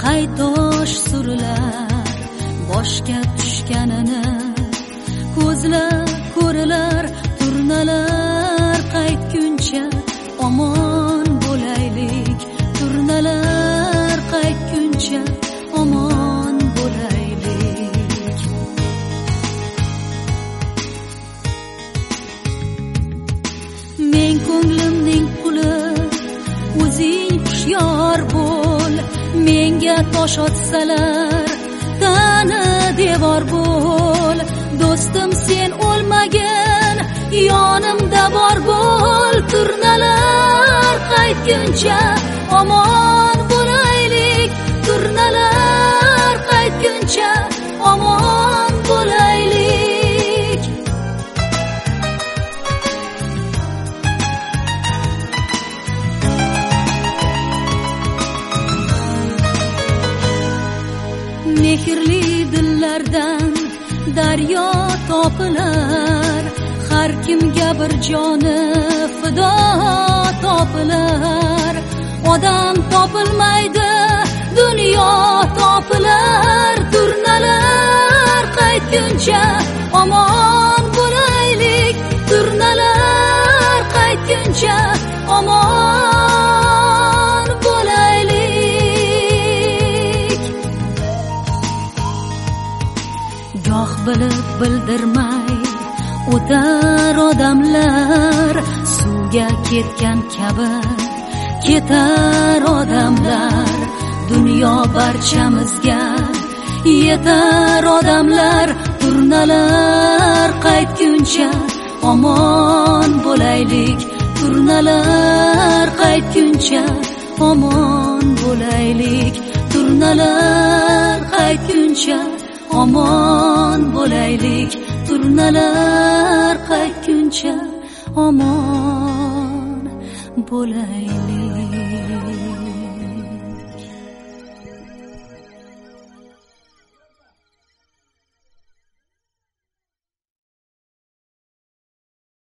haytosh surilar boshga tushganini ko'zlar ko'rilar turnalar qaytguncha omon bo'laylik turnalar qaytguncha omon bo'laylik. Men ko'nglimning quli o'zing hushyor bo'l, menga tosh otsalar tani devor bo'l, do'stim sen o'lmagin yonimda bor bo'l, turnalar qaytguncha omon bo'laylik turnalar qaytguncha omon bo'laylik. Mehrli dillardan daryo topilar, har kimga bir joni fido topilar. Odam topilmaydi, dunyo topilar, turnalar qaytguncha omon bo'laylik turnalar qaytguncha omon bo'laylik. Goh bilib bildirmay o'tar odamlar, suvga ketgan kabi ketar odamlar, dunyo barchamizga yetar odamlar, turnalar qaytguncha omon bo'laylik turnalar qaytguncha omon bo'laylik turnalar qaytguncha omon bo'laylik turnalar qaytguncha omon bo'laylik.